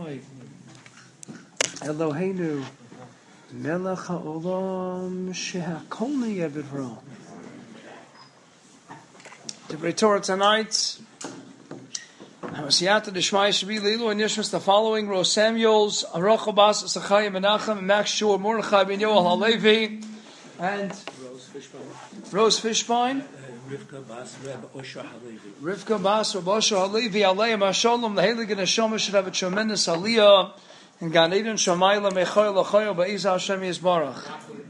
Adonai Eloheinu Melech HaOlam Shehakol Niyeh B'Dvaro. The Torah tonight, Hamasiyata D'Shmai Shabi Leilu and Yishmas, the following: Ros Samuel's, Arocha Bas Sachaya Menachem, Max Shur, Mordechai Ben Yoel Halevi, and Rose Fishbein, Rivka Bas Reb Osher Halevi. Rivka Bas Reb Osher Halevi, Aleim HaShalom, the Heilige Neshama should have a tremendous aliyah in Gan Eden Shamayla Mechoy Lachoy Be'ez Hashem Yisbarach.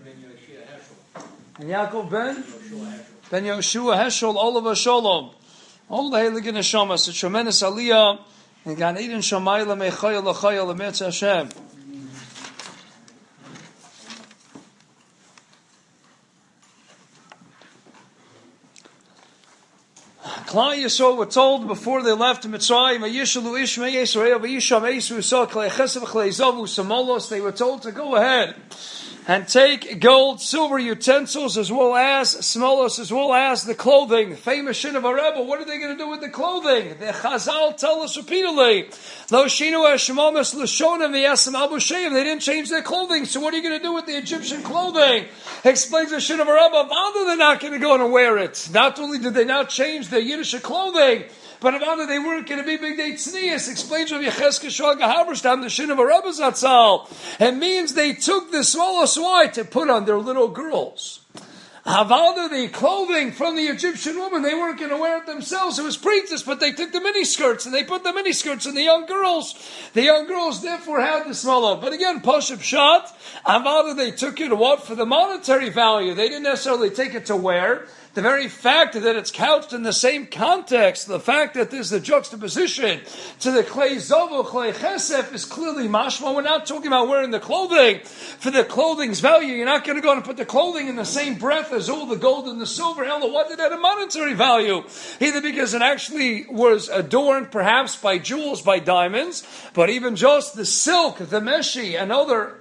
And Yaakov Ben Yoshua Heschel, Oliver Shalom, all the Heilige Neshamas, a tremendous aliyah in Gan Eden Shamayla Mechoy Lachoy L'Metz Hashem. Klal Yisrael were told before they left Mitzrayim, Vayishalu Ishmei Yisrael, Vayisham Esu Yisrael, Klei Chesed Klei Zavu Samolos. They were told to go ahead and take gold, silver utensils, as well as smolos, as well as the clothing. The famous Shin of a Rebbe. What are they going to do with the clothing? The Chazal tell us repeatedly, Lo Shinu Hashemamis L'Shonim V'Yasem Abu Sheim. They didn't change their clothing. So what are you going to do with the Egyptian clothing? Explains the Shin of a Rebbe. Father, they're not going to go and wear it. Not only did they not change their Yiddish clothing, but about they weren't going to be big day tznius. Explains Rav Yechezkel Shraga Haberstam, the Shin of a Rebbe Zatzal. It means they took the smallest white to put on their little girls. Havalda, the clothing from the Egyptian woman, they weren't going to wear it themselves. It was priestess, but they took the miniskirts and they put the miniskirts on the young girls. The young girls therefore had the smaller. But again, Pashup Shat, Havalda, they took it what? For the monetary value. They didn't necessarily take it to wear. The very fact that it's couched in the same context, the fact that there's the juxtaposition to the Klei Zovo, Klei Chesef is clearly mashma. We're not talking about wearing the clothing for the clothing's value. You're not going to go and put the clothing in the same breath as all the gold and the silver. Hell, what did that have monetary value? Either because it actually was adorned perhaps by jewels, by diamonds, but even just the silk, the meshi, and other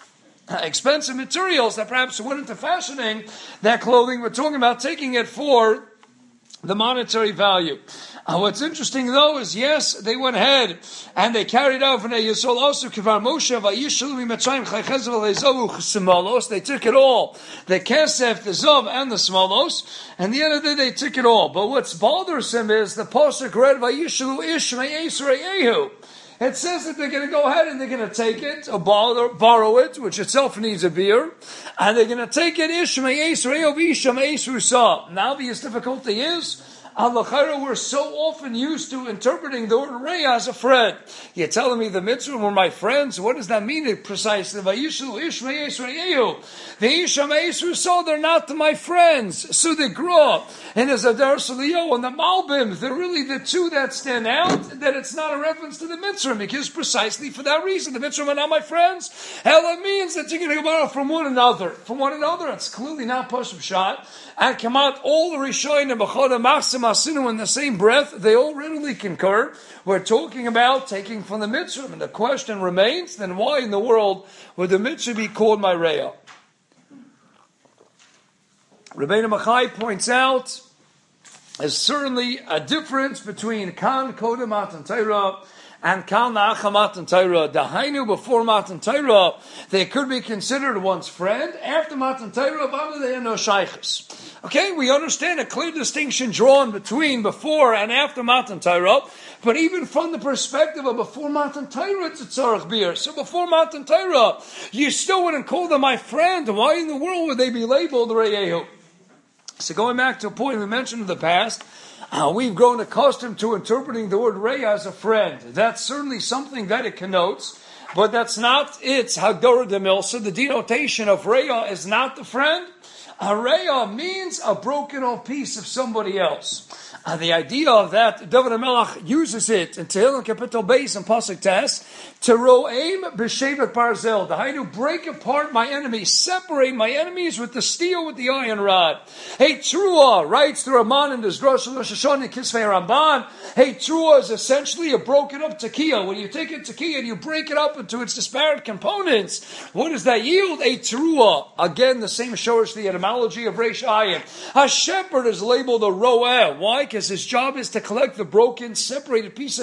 expensive materials that perhaps went into fashioning that clothing. We're talking about taking it for the monetary value. What's interesting though is, yes, they went ahead and they carried out from Yisrael also Kivar Moshe Vayishalu Mitzrayim Chaychezav Leizavu Smolos. They took it all, the Kesef, the Zav, and the Smolos, and the end of the day they took it all. But what's bothersome is the pasuk read Vayishalu Ishmei Yisrael. It says that they're going to go ahead and they're going to take it, or borrow it, which itself needs a beer, and they're going to take it, Ishmei Yisrael V'Isham Yisrusa. Now the difficulty is, we're so often used to interpreting the word Reya as a friend. You're telling me the Mitzvah were my friends? What does that mean precisely? The Isham Yisrusa, they're not my friends. So they grow up. And as Adar Saliyo and the Malbim, they're really the two that stand out, that it's not a reference to the Mitzvah, because precisely for that reason, the Mitzvah are not my friends. Hell, it means that you're going to borrow from one another. From one another, it's clearly not Pashup Shat. And come out all the Rishonim and B'choda Machsim Asinu in the same breath, they all readily concur. We're talking about taking from the Mitzvah, and the question remains, then why in the world would the Mitzvah be called Myreya? Rabbeinu Machai points out there's certainly a difference between Kan Kodem Matan Torah and Kan La'achar Matan Torah. Dahainu, before Matan Torah, they could be considered one's friend. After Matan Torah, they are no shaykhs. Okay, we understand a clear distinction drawn between before and after Matan Torah, but even from the perspective of before Matan Torah, it's a tzarech beer. So before Matan Torah, you still wouldn't call them my friend. Why in the world would they be labeled Reyehu? So going back to a point we mentioned in the past, we've grown accustomed to interpreting the word Reya as a friend. That's certainly something that it connotes, but that's not its Hagdara de Milsa. The denotation of Reya is not the friend. A Reya means a broken off piece of somebody else. The idea of that, David HaMelech uses it in Tehillim Kapitel Beis and Pasuk Tes, to ro'aim b'shevet barzel, the Hainu, break apart my enemies, separate my enemies with the steel, with the iron rod. Hey, Trua, writes the Ramban in this Rosh Hashanah Kisvei Ramban, hey, Trua is essentially a broken up tekiah. When you take a tekiah and you break it up into its disparate components, what does that yield? A Trua. Again, the same shorish, the etymology of Reish Ayin. A shepherd is labeled a ro'eh. Why? Because his job is to collect the broken, separated pieces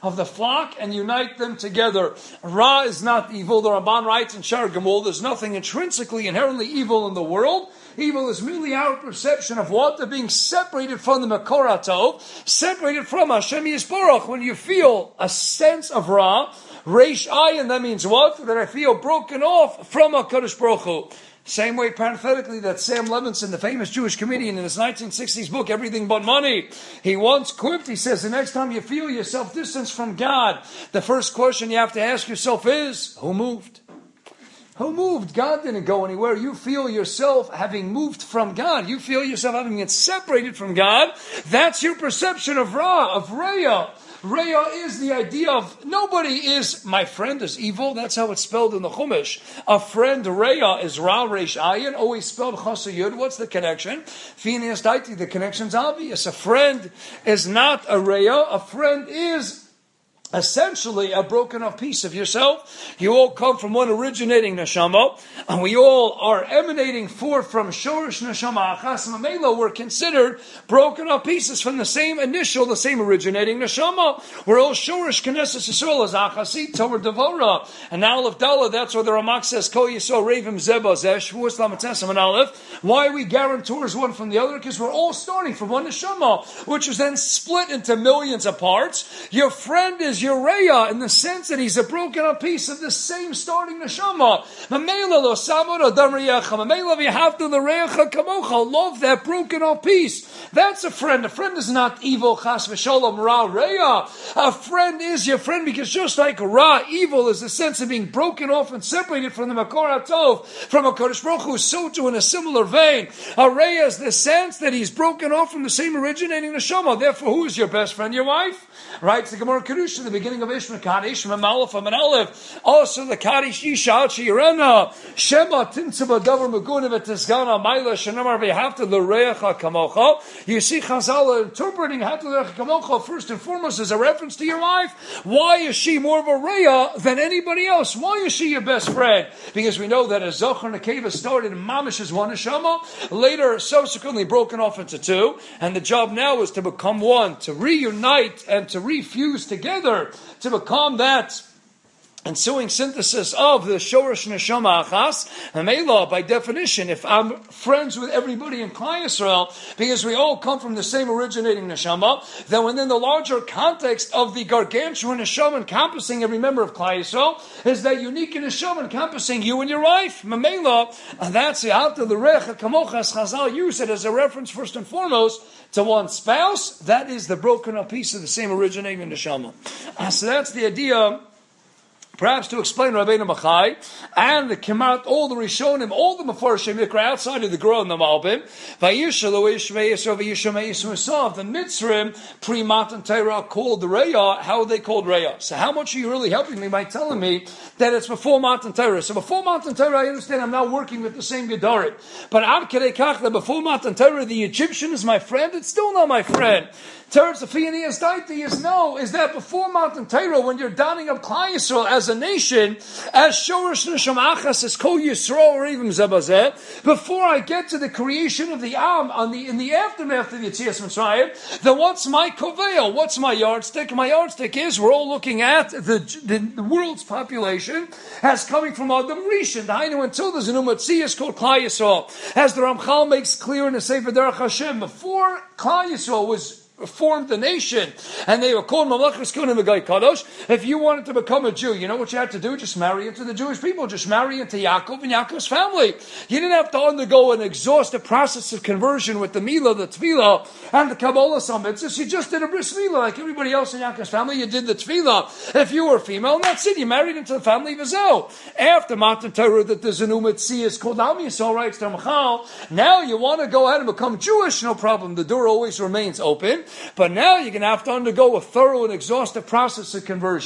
of the flock and unite them together. Ra is not evil. The Ramban writes in Shar Gamul, there's nothing intrinsically, inherently evil in the world. Evil is merely our perception of what? They're being separated from the Makor HaTov, separated from Hashem Yisborach. When you feel a sense of Ra, Reish Ayin, that means what? That I feel broken off from HaKadosh Baruch Hu. Same way, parenthetically, that Sam Levinson, the famous Jewish comedian in his 1960s book, Everything But Money, he once quipped, he says, the next time you feel yourself distanced from God, the first question you have to ask yourself is, who moved? Who moved? God didn't go anywhere. You feel yourself having moved from God. You feel yourself having been separated from God. That's your perception of Ra, of Reya. Reya is the idea of nobody is, my friend is evil. That's how it's spelled in the Chumash. A friend, Reya, is Ra, Reish Ayin, always spelled Chasa Yud. What's the connection? Phineas Daiti, the connection's obvious. A friend is not a Reya. A friend is essentially a broken off piece of yourself. You all come from one originating neshama, and we all are emanating forth from Shorish Neshama Achas Mamela. We're considered broken off pieces from the same initial, the same originating neshama. We're all Shorish Knesset Yisrael as Achasit Torah Devora. And now Aleph Dala, that's where the Ramak says Kol Yisrael Revim Zeba Zeh Shavuos Lamatzesam and Aleph. Why are we guarantors one from the other? Because we're all starting from one neshama, which is then split into millions of parts. Your friend is your Reya in the sense that he's a broken up piece of the same starting neshama. Love that broken up piece. That's a friend. A friend is not evil, chas v'sholom, ra, Reya. A friend is your friend because just like ra, evil is the sense of being broken off and separated from the Makor HaTov, from a Kodesh Baruch Hu, so too in a similar vein. A Reya is the sense that he's broken off from the same originating neshama. Therefore, who is your best friend? Your wife? Right? It's the Gemara Kedusha in the beginning of Ishma Kaddish, Mamalef, Aleph. Also the Kaddish Isha Yerena, Shema Tinsaba Davar Maguna Vetisgana, Maila Shanamar Vehafta L'Reacha Kamocha. You see Chazal interpreting Hafta L'Reacha Kamocha first and foremost as a reference to your wife. Why is she more of a Reya than anybody else? Why is she your best friend? Because we know that a Zochar Nekeva started in Mamish as one Neshama, later subsequently broken off into two, and the job now is to become one, to reunite and to refuse together, to become that ensuing synthesis of the Shorish Neshama Achas. And Mela, by definition, if I'm friends with everybody in Klal Yisrael, because we all come from the same originating Neshama, then within the larger context of the gargantuan Neshama encompassing every member of Klal Yisrael, is that unique Neshama encompassing you and your wife. Mela, and that's the Alta L'Recha Kamocha, as Chazal use it as a reference first and foremost to one spouse. That is the broken up piece of the same originating Neshama. So that's the idea. Perhaps to explain Rabbeinu Bachai and the Kemat, all the Rishonim, all the Mefarshim Mikra outside of the Gra and the Malbim, Vayishalu Ishmei Yisrael Vayishamei Yisrael, the Mitzrim pre-Matan Torah called the Reya. How are they called Reya? So how much are you really helping me by telling me that it's before Matan Torah? So before Matan Torah, I understand I'm now working with the same Gedarit. But Ad Kedei Kach, that before Matan Torah, the Egyptian is my friend, it's still not my friend. Teretz Afiyani Daiti is that before Matan Torah, when you're donning up Klal Yisrael as a nation, as Shorish Neshama Achas, as Kol Yisrael or even Zebazeh, before I get to the creation of the Am in the aftermath of Yetzias Mitzrayim, then what's my koveil? What's my yardstick? My yardstick is we're all looking at the world's population as coming from Adam Rishon. The Hainu until there's a new Metzias called Klal Yisrael, as the Ramchal makes clear in the Sefer Derech Hashem. Before Klal Yisrael was formed the nation, and they were called Mamlechus Kunim V'Gai Kadosh. If you wanted to become a Jew, you know what you had to do? Just marry into the Jewish people. Just marry into Yaakov and Yaakov's family. You didn't have to undergo an exhaustive process of conversion with the Milah, the Tefillah, and the Kabbalah summits. You just did a Bris Milah like everybody else in Yaakov's family. You did the Tefillah. If you were female, and that's it. You married into the family of Israel. After Matan Torah, that there's a new Metzias called Am Yisrael, writes the Ramchal. Now you want to go ahead and become Jewish, no problem. The door always remains open. But now you're going to have to undergo a thorough and exhaustive process of conversion.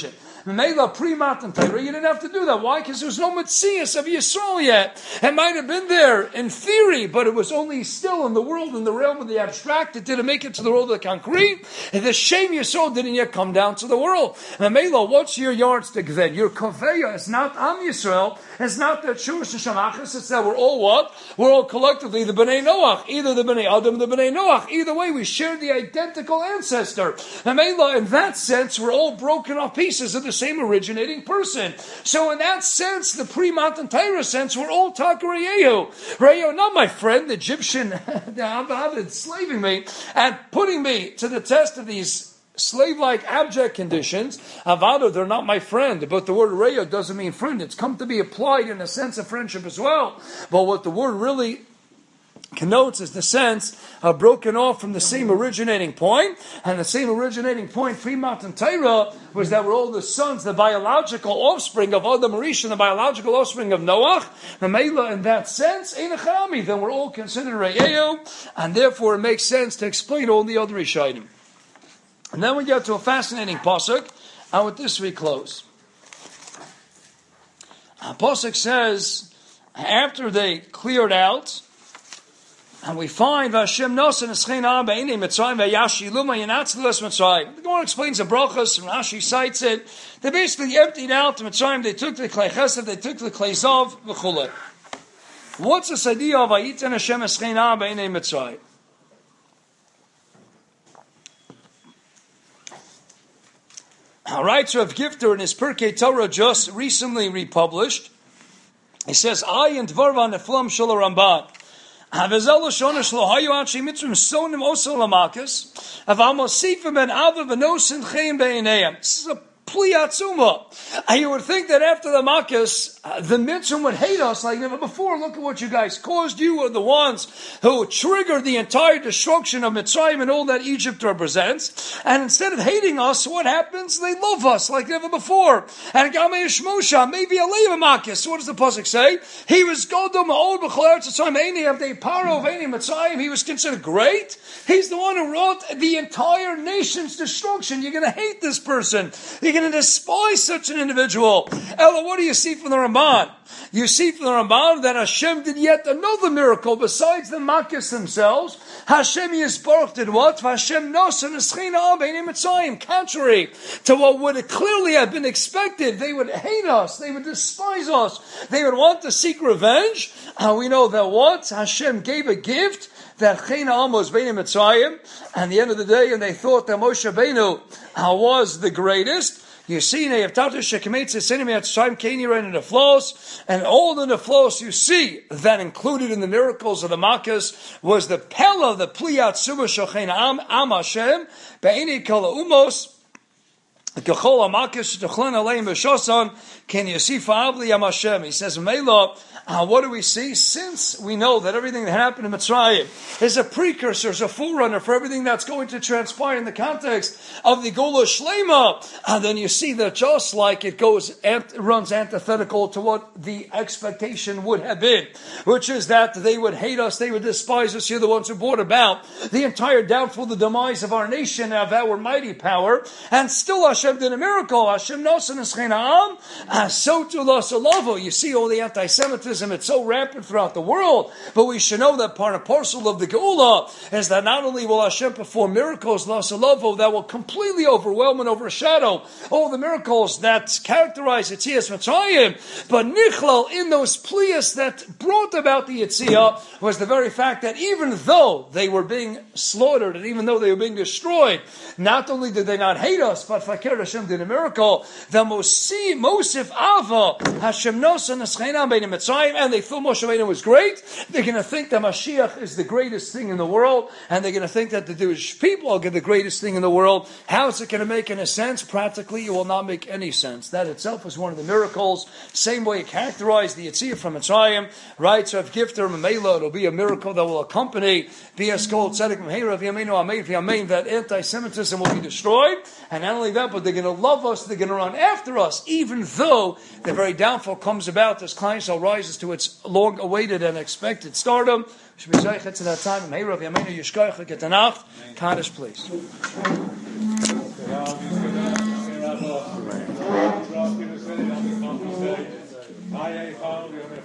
Memela pre-Matan Torah, you didn't have to do that. Why? Because there was no Metzias of Yisrael yet. It might have been there in theory, but it was only still in the world, in the realm of the abstract. It didn't make it to the world of the concrete. And the Shem Yisrael didn't yet come down to the world. Memela, what's your yardstick then? Your Koveya is not Am Yisrael. It's not that Shush Shamachas. It's that we're all what? We're all collectively the Bnei Noach. Either the Bnei Adam, the Bnei Noach. Either way, we share the identical ancestor. Memela, in that sense, we're all broken off pieces of the same originating person. So in that sense, the pre-Matan Torah sense, we're all Takareyehu. Reyo, not my friend, the Egyptian, the Abad enslaving me and putting me to the test of these slave-like abject conditions. Avada, they're not my friend. But the word Reyo doesn't mean friend. It's come to be applied in a sense of friendship as well. But what the word really connotes is the sense of broken off from the same originating point, and the same originating point pre-Matan Torah was that we're all the sons, the biological offspring of Adam Rishon, the biological offspring of Noach. Memela, in that sense, Ein Echami, then we're all considered Re'eu, and therefore it makes sense to explain all the other Rishayim. And then we get to a fascinating pasuk, and with this we close. Pasuk says, after they cleared out, and we find Vashem Nosan Eschein Be'inei Mitzrayim Ve'yashi Luma Yinatzilus Mitzrayim. The Gemara explains the brachas, and Rashi cites it. They basically emptied out the Mitzrayim. They took the Klei Chesed, they took the Klei Zav, v'chulei. What's this idea of Vayitan Hashem Eschein Be'inei Mitzrayim? Writer of Gifter in his Pirkei Torah just recently republished. He says, I and Dvarva Neflam Shul Ramban. Havezel Shona Shlo Hayu Anshei Mitzrim Sonim Oso Lamakas Avamosifim Ben Ava Venosin Chein Beineim. This is a Pli Atzuma. You would think that after the Makkos, the Mitzrim would hate us like never before. Look at what you guys caused. You were the ones who triggered the entire destruction of Mitzrayim and all that Egypt represents. And instead of hating us, what happens? They love us like never before. And Gamei Shmosha, maybe a Leah Makkos. What does the pasuk say? He was Godom Old B'Chol Tzayim Eini of the Paro of Eini Mitzrayim. He was considered great. He's the one who wrought the entire nation's destruction. You're going to hate this person. You're going to despise such an individual. Ella, what do you see from the Ramban? You see from the Ramban that Hashem did yet another miracle besides the Makkos themselves. Hashem Yisborach did what? Hashem Nosan Eschein Be'inei Mitzrayim. Contrary to what would clearly have been expected, they would hate us. They would despise us. They would want to seek revenge. We know that what? Hashem gave a gift that Chein Ha'am was Be'inei Mitzrayim. And at the end of the day, and they thought that Moshe Rabbeinu was the greatest. You see, and all the neflos you see that included in the miracles of the Makkos was the Pella, the Pliyat Suma Shochein Am Hashem, Be'ini Kala Umos, Kechol HaMakkos, Techlen Aleim B'Shosan, Ken Yosif Ha'avli Am Hashem. He says, Mela, what do we see? Since we know that everything that happened in Mitzrayim is a precursor, is a forerunner for everything that's going to transpire in the context of the Gola Shlema, and then you see that just like it runs antithetical to what the expectation would have been, which is that they would hate us, they would despise us. You're the ones who brought about the entire downfall, the demise of our nation, of our mighty power, and still Hashem did a miracle. Hashem Nosan Eschein Ha'am, so to Lasalavo. You see all the anti-Semitism. It's so rampant throughout the world, but we should know that part and parcel of the Geula is that not only will Hashem perform miracles, Lasalavo, that will completely overwhelm and overshadow all the miracles that characterize Yetzias Mitzrayim, but Nichlal in those pliyas that brought about the Yetziah was the very fact that even though they were being slaughtered and even though they were being destroyed, not only did they not hate us, but Fakir Hashem did a miracle. The Mosif Ava Hashem Nosan Eschein Be'inei Mitzrayim, and they thought Moshe Rabbeinu was great. They're going to think that Mashiach is the greatest thing in the world, and they're going to think that the Jewish people are the greatest thing in the world. How is it going to make any sense? Practically, it will not make any sense. That itself is one of the miracles. Same way it characterized the Yetziah from Mitzrayim. Right, so if Gifter Mamela, it'll be a miracle that will accompany B'Yaskol Tzedek Meheira V'Yameinu Amein V'Yamein, that anti-Semitism will be destroyed. And not only that, but they're going to love us, they're going to run after us, even though the very downfall comes about as Klal Yisrael rises to its long-awaited and expected stardom. Should be zeichet to that time. Meheira V'Yameinu Yishkoich L'Ketanach. Kaddish, please. Paskin is ready, I'll be comfy say. I ain't found,